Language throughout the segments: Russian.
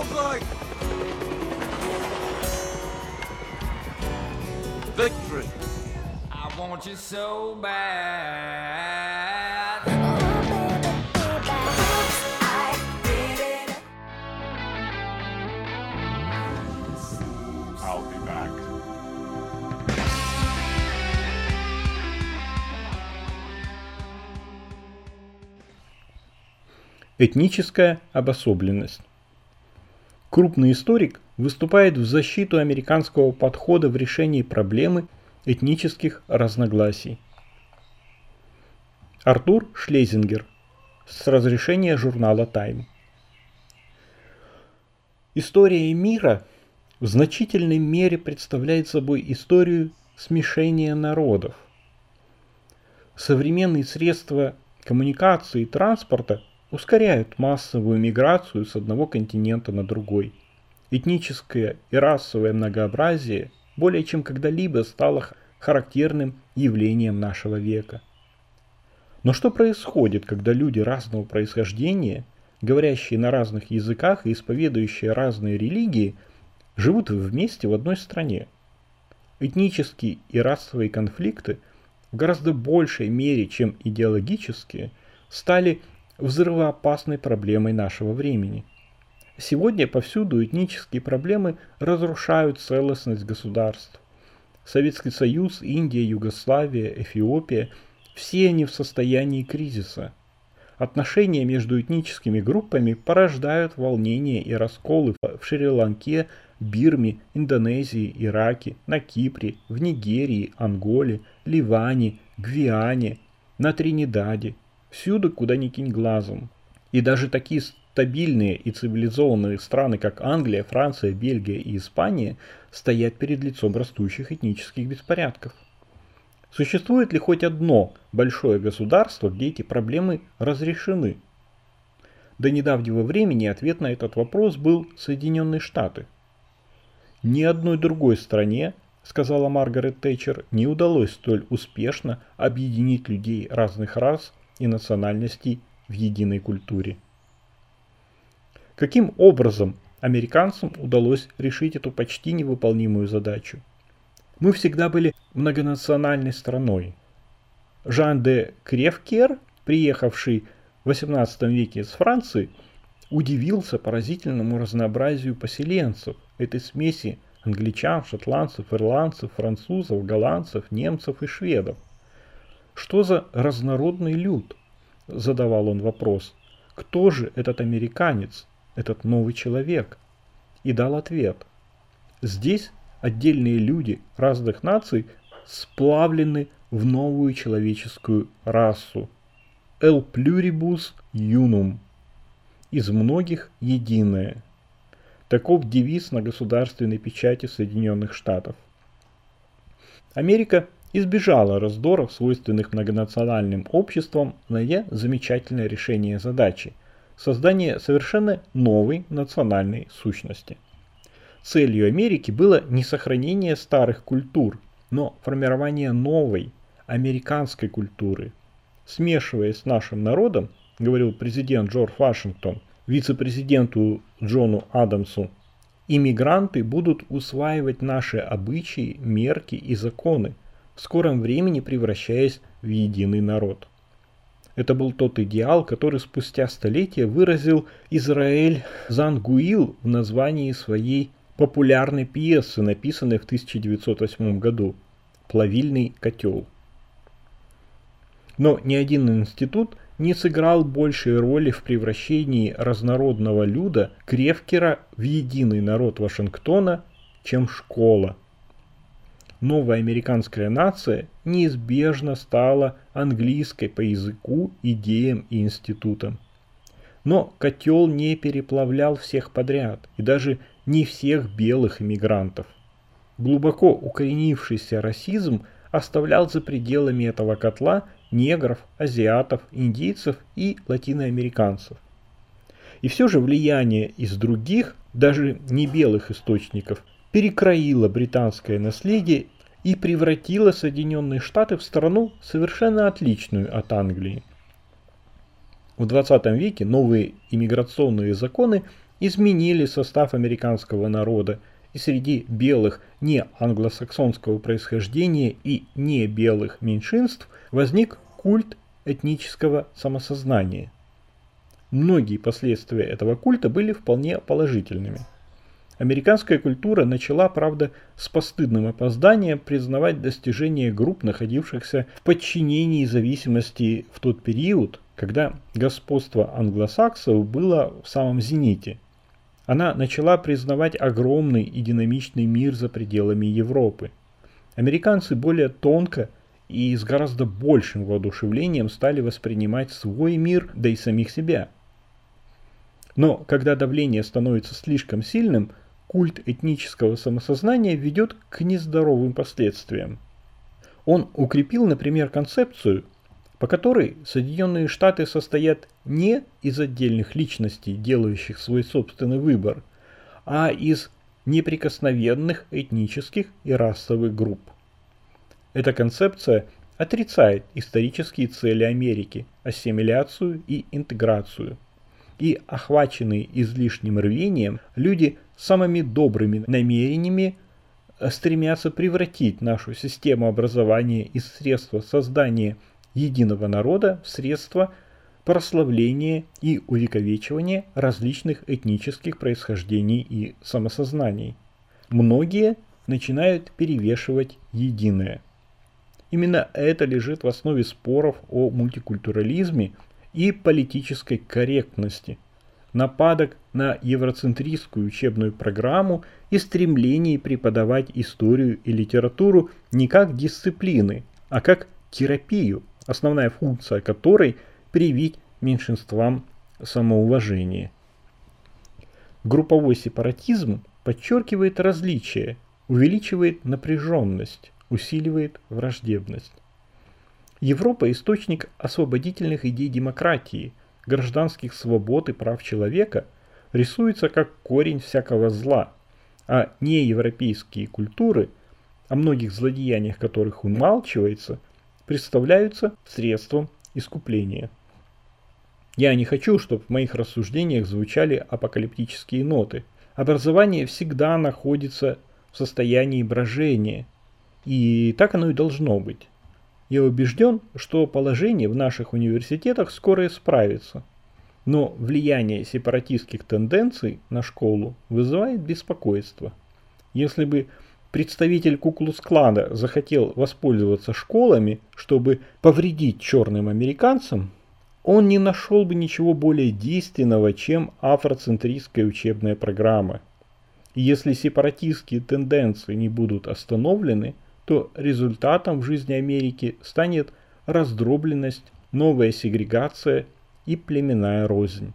like victory. I want you so bad. I'll be back. Этническая обособленность. Крупный историк выступает в защиту американского подхода в решении проблемы этнических разногласий. Артур Шлезингер. С разрешения журнала Time. История мира в значительной мере представляет собой историю смешения народов. Современные средства коммуникации и транспорта ускоряют массовую миграцию с одного континента на другой. Этническое и расовое многообразие более чем когда-либо стало характерным явлением нашего века. Но что происходит, когда люди разного происхождения, говорящие на разных языках и исповедующие разные религии, живут вместе в одной стране? Этнические и расовые конфликты в гораздо большей мере, чем идеологические, стали взрывоопасной проблемой нашего времени. Сегодня повсюду этнические проблемы разрушают целостность государств. Советский Союз, Индия, Югославия, Эфиопия – все они в состоянии кризиса. Отношения между этническими группами порождают волнения и расколы в Шри-Ланке, Бирме, Индонезии, Ираке, на Кипре, в Нигерии, Анголе, Ливане, Гвиане, на Тринидаде. Всюду, куда ни кинь глазом. И даже такие стабильные и цивилизованные страны, как Англия, Франция, Бельгия и Испания, стоят перед лицом растущих этнических беспорядков. Существует ли хоть одно большое государство, где эти проблемы разрешены? До недавнего времени ответ на этот вопрос был Соединенные Штаты. Ни одной другой стране, сказала Маргарет Тэтчер, не удалось столь успешно объединить людей разных рас и национальностей в единой культуре. Каким образом американцам удалось решить эту почти невыполнимую задачу? Мы всегда были многонациональной страной. Жан де Кревкер, приехавший в XVIII веке из Франции, удивился поразительному разнообразию поселенцев, этой смеси англичан, шотландцев, ирландцев, французов, голландцев, немцев и шведов. Что за разнородный люд? Задавал он вопрос. Кто же этот американец, этот новый человек? И дал ответ. Здесь отдельные люди разных наций сплавлены в новую человеческую расу. El pluribus unum. Из многих единое. Таков девиз на государственной печати Соединенных Штатов. Америка избежала раздоров, свойственных многонациональным обществам, найдя замечательное решение задачи – создание совершенно новой национальной сущности. Целью Америки было не сохранение старых культур, но формирование новой, американской культуры. Смешиваясь с нашим народом, говорил президент Джордж Вашингтон, вице-президенту Джону Адамсу, иммигранты будут усваивать наши обычаи, мерки и законы, в скором времени превращаясь в единый народ. Это был тот идеал, который спустя столетия выразил Израэль Зангуил в названии своей популярной пьесы, написанной в 1908 году «Плавильный котел». Но ни один институт не сыграл большей роли в превращении разнородного люда Кревкера в единый народ Вашингтона, чем школа. Новая американская нация неизбежно стала английской по языку, идеям и институтам. Но котел не переплавлял всех подряд, и даже не всех белых иммигрантов. Глубоко укоренившийся расизм оставлял за пределами этого котла негров, азиатов, индийцев и латиноамериканцев. И все же влияние из других, даже не белых источников, перекроило британское наследие и превратило Соединенные Штаты в страну, совершенно отличную от Англии. В 20 веке новые иммиграционные законы изменили состав американского народа, и среди белых не англосаксонского происхождения и не белых меньшинств возник культ этнического самосознания. Многие последствия этого культа были вполне положительными. Американская культура начала, правда, с постыдным опозданием признавать достижения групп, находившихся в подчинении зависимости в тот период, когда господство англосаксов было в самом зените. Она начала признавать огромный и динамичный мир за пределами Европы. Американцы более тонко и с гораздо большим воодушевлением стали воспринимать свой мир, да и самих себя. Но когда давление становится слишком сильным, культ этнического самосознания ведет к нездоровым последствиям. Он укрепил, например, концепцию, по которой Соединенные Штаты состоят не из отдельных личностей, делающих свой собственный выбор, а из неприкосновенных этнических и расовых групп. Эта концепция отрицает исторические цели Америки, ассимиляцию и интеграцию. И охваченные излишним рвением, люди с самыми добрыми намерениями стремятся превратить нашу систему образования из средства создания единого народа в средства прославления и увековечивания различных этнических происхождений и самосознаний. Многие начинают перевешивать единое. Именно это лежит в основе споров о мультикультурализме и политической корректности, нападок на евроцентристскую учебную программу и стремлений преподавать историю и литературу не как дисциплины, а как терапию, основная функция которой – привить меньшинствам самоуважение. Групповой сепаратизм подчеркивает различия, увеличивает напряженность, усиливает враждебность. Европа – источник освободительных идей демократии, гражданских свобод и прав человека, рисуется как корень всякого зла, а неевропейские культуры, о многих злодеяниях которых умалчивается, представляются средством искупления. Я не хочу, чтобы в моих рассуждениях звучали апокалиптические ноты. Образование всегда находится в состоянии брожения, и так оно и должно быть. Я убежден, что положение в наших университетах скоро исправится, но влияние сепаратистских тенденций на школу вызывает беспокойство. Если бы представитель Ку-клукс-клана захотел воспользоваться школами, чтобы повредить черным американцам, он не нашел бы ничего более действенного, чем афроцентристская учебная программа. И если сепаратистские тенденции не будут остановлены, то результатом в жизни Америки станет раздробленность, новая сегрегация и племенная рознь.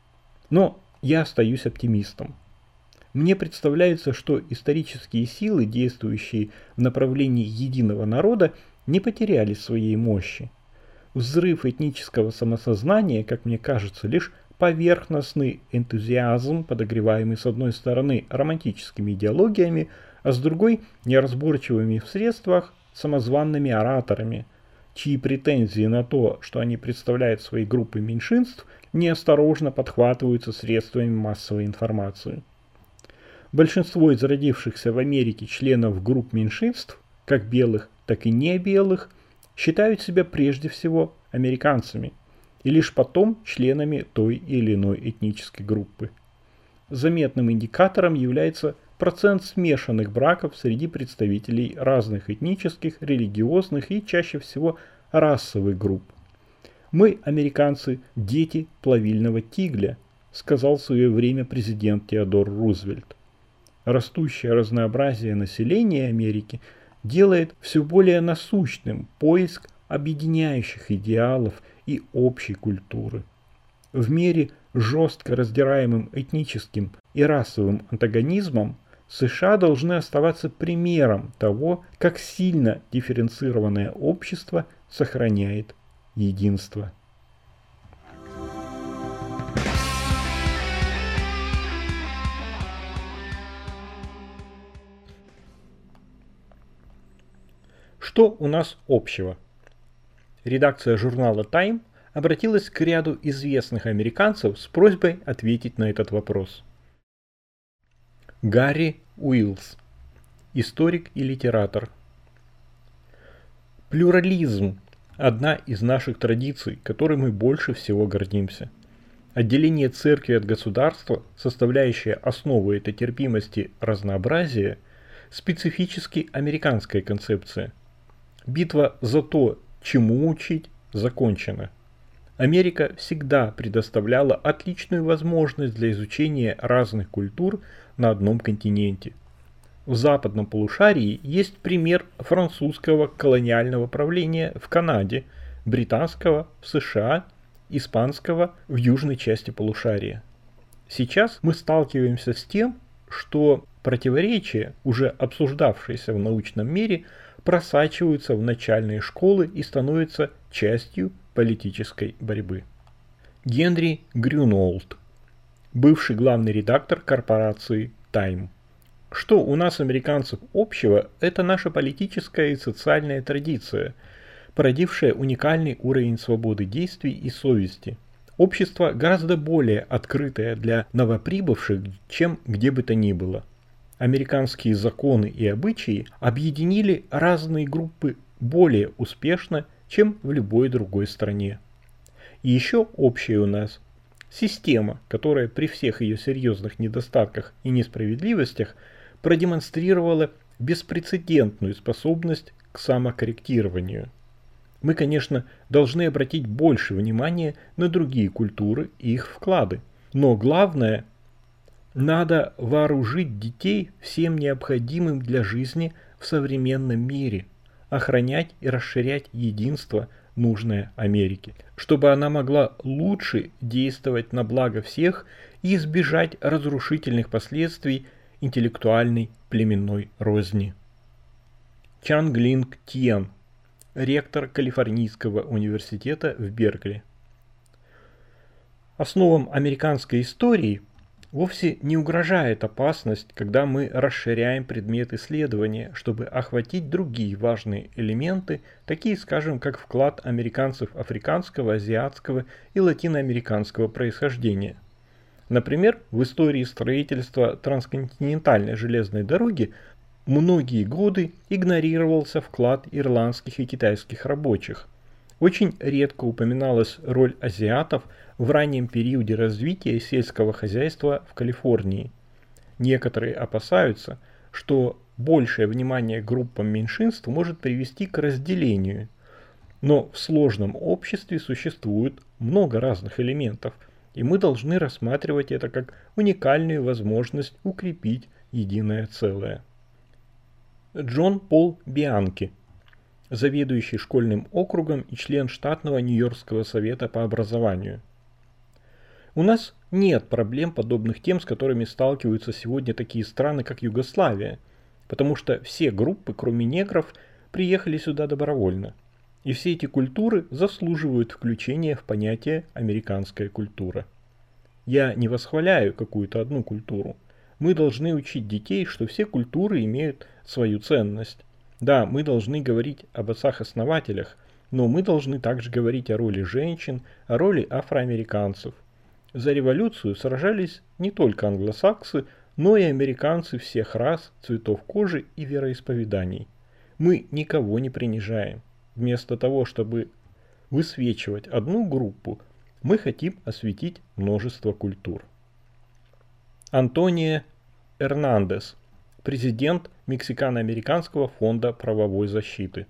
Но я остаюсь оптимистом. Мне представляется, что исторические силы, действующие в направлении единого народа, не потеряли своей мощи. Взрыв этнического самосознания, как мне кажется, лишь поверхностный энтузиазм, подогреваемый с одной стороны романтическими идеологиями, а с другой неразборчивыми в средствах самозванными ораторами, чьи претензии на то, что они представляют свои группы меньшинств, неосторожно подхватываются средствами массовой информации. Большинство из родившихся в Америке членов групп меньшинств, как белых, так и не белых, считают себя прежде всего американцами и лишь потом членами той или иной этнической группы. Заметным индикатором является процент смешанных браков среди представителей разных этнических, религиозных и чаще всего расовых групп. «Мы, американцы, дети плавильного тигля», сказал в свое время президент Теодор Рузвельт. Растущее разнообразие населения Америки делает все более насущным поиск объединяющих идеалов и общей культуры. В мире жестко раздираемым этническим и расовым антагонизмом США должны оставаться примером того, как сильно дифференцированное общество сохраняет единство. Что у нас общего? Редакция журнала Time обратилась к ряду известных американцев с просьбой ответить на этот вопрос. Гарри Уиллс, историк и литератор. Плюрализм – одна из наших традиций, которой мы больше всего гордимся. Отделение церкви от государства, составляющее основу этой терпимости разнообразия, специфически американская концепция. Битва за то, чему учить, закончена. Америка всегда предоставляла отличную возможность для изучения разных культур на одном континенте. В западном полушарии есть пример французского колониального правления в Канаде, британского в США, испанского в южной части полушария. Сейчас мы сталкиваемся с тем, что противоречия, уже обсуждавшиеся в научном мире, просачиваются в начальные школы и становятся частью политической борьбы. Генри Грюнолд, бывший главный редактор корпорации Time. Что у нас, американцев, общего, это наша политическая и социальная традиция, породившая уникальный уровень свободы действий и совести. Общество гораздо более открытое для новоприбывших, чем где бы то ни было. Американские законы и обычаи объединили разные группы более успешно, чем в любой другой стране. И еще общее у нас система, которая при всех ее серьезных недостатках и несправедливостях продемонстрировала беспрецедентную способность к самокорректированию. Мы, конечно, должны обратить больше внимания на другие культуры и их вклады. Но главное, надо вооружить детей всем необходимым для жизни в современном мире, охранять и расширять единство, нужное Америке, чтобы она могла лучше действовать на благо всех и избежать разрушительных последствий интеллектуальной племенной розни. Чанглинг Тьен, ректор Калифорнийского университета в Беркли. Основам американской истории вовсе не угрожает опасность, когда мы расширяем предмет исследования, чтобы охватить другие важные элементы, такие, скажем, как вклад американцев африканского, азиатского и латиноамериканского происхождения. Например, в истории строительства трансконтинентальной железной дороги многие годы игнорировался вклад ирландских и китайских рабочих. Очень редко упоминалась роль азиатов в раннем периоде развития сельского хозяйства в Калифорнии. Некоторые опасаются, что большее внимание группам меньшинств может привести к разделению. Но в сложном обществе существует много разных элементов, и мы должны рассматривать это как уникальную возможность укрепить единое целое. Джон Пол Бианки, заведующий школьным округом и член штатного Нью-Йоркского совета по образованию. У нас нет проблем, подобных тем, с которыми сталкиваются сегодня такие страны, как Югославия, потому что все группы, кроме негров, приехали сюда добровольно. И все эти культуры заслуживают включения в понятие «американская культура». Я не восхваляю какую-то одну культуру. Мы должны учить детей, что все культуры имеют свою ценность. Да, мы должны говорить об отцах-основателях, но мы должны также говорить о роли женщин, о роли афроамериканцев. За революцию сражались не только англосаксы, но и американцы всех рас, цветов кожи и вероисповеданий. Мы никого не принижаем. Вместо того, чтобы высвечивать одну группу, мы хотим осветить множество культур. Антонио Эрнандес, президент Мексикано-американского фонда правовой защиты.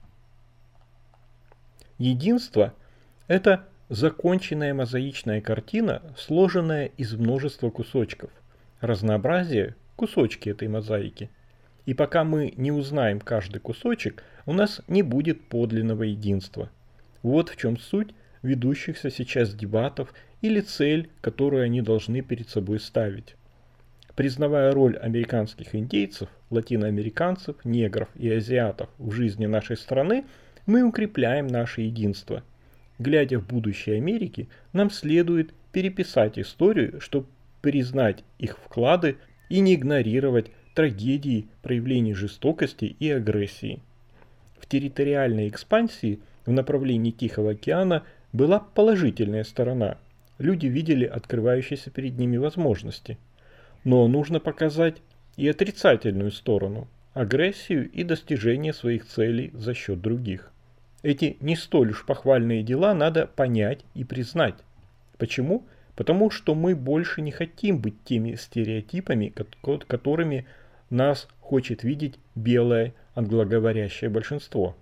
Единство – это законченная мозаичная картина, сложенная из множества кусочков. Разнообразие – кусочки этой мозаики. И пока мы не узнаем каждый кусочек, у нас не будет подлинного единства. Вот в чем суть ведущихся сейчас дебатов или цель, которую они должны перед собой ставить. Признавая роль американских индейцев, латиноамериканцев, негров и азиатов в жизни нашей страны, мы укрепляем наше единство. Глядя в будущее Америки, нам следует переписать историю, чтобы признать их вклады и не игнорировать трагедии, проявлений жестокости и агрессии. В территориальной экспансии в направлении Тихого океана была положительная сторона. Люди видели открывающиеся перед ними возможности. Но нужно показать и отрицательную сторону – агрессию и достижение своих целей за счет других. Эти не столь уж похвальные дела надо понять и признать. Почему? Потому что мы больше не хотим быть теми стереотипами, которыми нас хочет видеть белое англоговорящее большинство.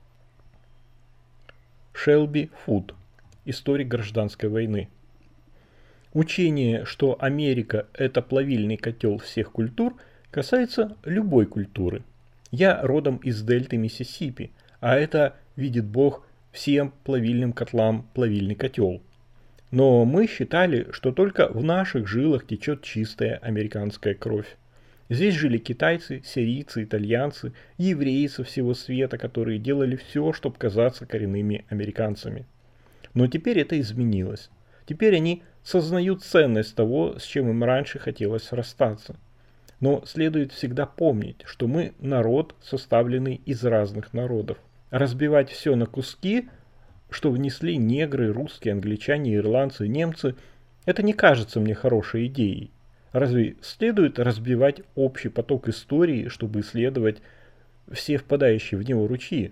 Шелби Фуд. Историк гражданской войны. Учение, что Америка – это плавильный котел всех культур, касается любой культуры. Я родом из дельты Миссисипи, а это, видит Бог, всем плавильным котлам плавильный котел. Но мы считали, что только в наших жилах течет чистая американская кровь. Здесь жили китайцы, сирийцы, итальянцы, евреи со всего света, которые делали все, чтобы казаться коренными американцами. Но теперь это изменилось. Теперь они сознают ценность того, с чем им раньше хотелось расстаться. Но следует всегда помнить, что мы народ, составленный из разных народов. Разбивать все на куски, что внесли негры, русские, англичане, ирландцы, немцы, это не кажется мне хорошей идеей. Разве следует разбивать общий поток истории, чтобы исследовать все впадающие в него ручьи?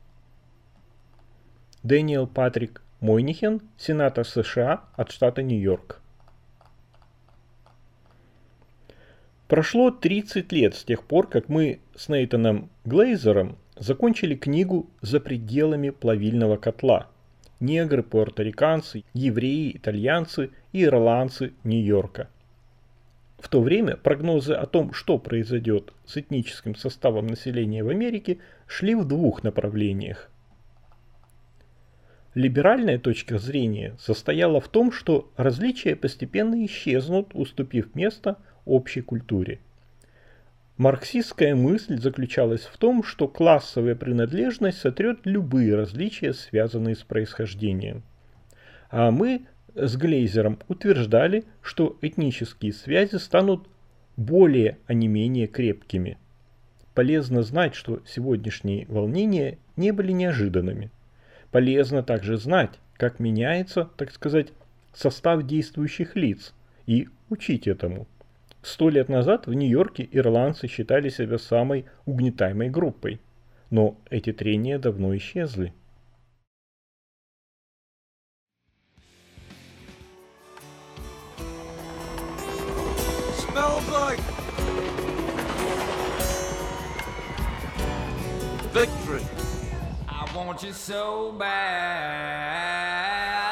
Дэниел Патрик Мойнихен, сенатор США от штата Нью-Йорк. Прошло 30 лет с тех пор, как мы с Нейтаном Глейзером закончили книгу «За пределами плавильного котла». Негры, пуэрториканцы, евреи, итальянцы и ирландцы Нью-Йорка. В то время прогнозы о том, что произойдет с этническим составом населения в Америке, шли в двух направлениях. Либеральная точка зрения состояла в том, что различия постепенно исчезнут, уступив место общей культуре. Марксистская мысль заключалась в том, что классовая принадлежность сотрет любые различия, связанные с происхождением. А мы с Глейзером утверждали, что этнические связи станут более, а не менее крепкими. Полезно знать, что сегодняшние волнения не были неожиданными. Полезно также знать, как меняется, так сказать, состав действующих лиц, и учить этому. 100 лет назад в Нью-Йорке ирландцы считали себя самой угнетаемой группой, но эти трения давно исчезли. Smells like victory. I want you so bad.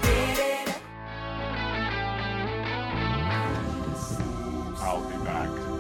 I'll be back.